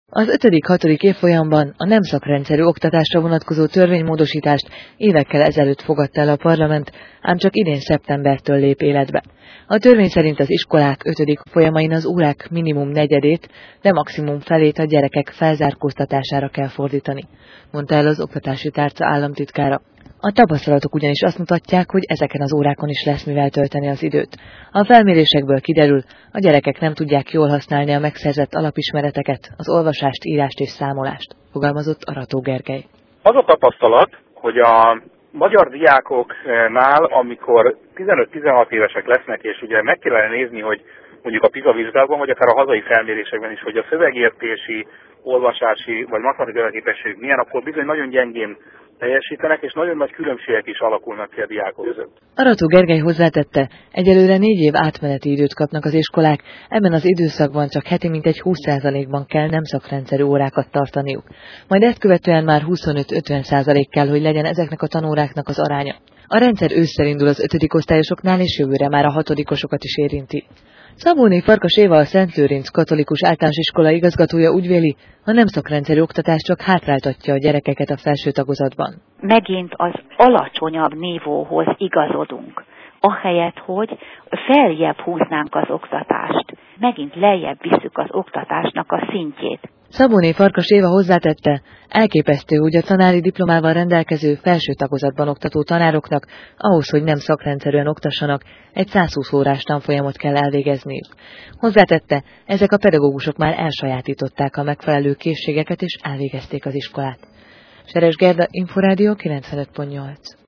Az 5.-6. évfolyamban a nem szakrendszerű oktatásra vonatkozó törvénymódosítást évekkel ezelőtt fogadta el a parlament, ám csak idén szeptembertől lép életbe. A törvény szerint az iskolák 5. folyamain az órák minimum negyedét, de maximum felét a gyerekek felzárkóztatására kell fordítani, mondta el az oktatási tárca államtitkára. A tapasztalatok ugyanis azt mutatják, hogy ezeken az órákon is lesz mivel tölteni az időt. A felmérésekből kiderül, a gyerekek nem tudják jól használni a megszerzett alapismereteket, az olvasást, írást és számolást, fogalmazott Arató Gergely. Az a tapasztalat, hogy a magyar diákoknál, amikor 15-16 évesek lesznek, és ugye meg kellene nézni, hogy mondjuk a PISA vizsgálatban, vagy akár a hazai felmérésekben is, hogy a szövegértési, olvasási vagy matematikai képességük milyen, akkor bizony nagyon gyengén teljesítenek, és nagyon nagy különbségek is alakulnak ki a diákok között. Arató Gergely hozzátette, egyelőre 4 év átmeneti időt kapnak az iskolák, ebben az időszakban csak heti mintegy 20%-ban kell nem szakrendszerű órákat tartaniuk. Majd ezt követően már 25-50% kell, hogy legyen ezeknek a tanóráknak az aránya. A rendszer ősszel indul az 5. osztályosoknál, és jövőre már a 6-osokat is érinti. Szabóné Farkas Éva, a Szent Lőrinc Katolikus Általános Iskola igazgatója úgy véli, a nem szakrendszerű oktatás csak hátráltatja a gyerekeket a felső tagozatban. Megint az alacsonyabb nívóhoz igazodunk, ahelyett, hogy feljebb húznánk az oktatást, megint lejjebb visszük az oktatásnak a szintjét. Szabóné Farkas Éva hozzátette, elképesztő, hogy a tanári diplomával rendelkező felső tagozatban oktató tanároknak ahhoz, hogy nem szakrendszerűen oktassanak, egy 120 órás tanfolyamot kell elvégezniük. Hozzátette, ezek a pedagógusok már elsajátították a megfelelő készségeket és elvégezték az iskolát. Seres Gerda, Inforádió 95.8.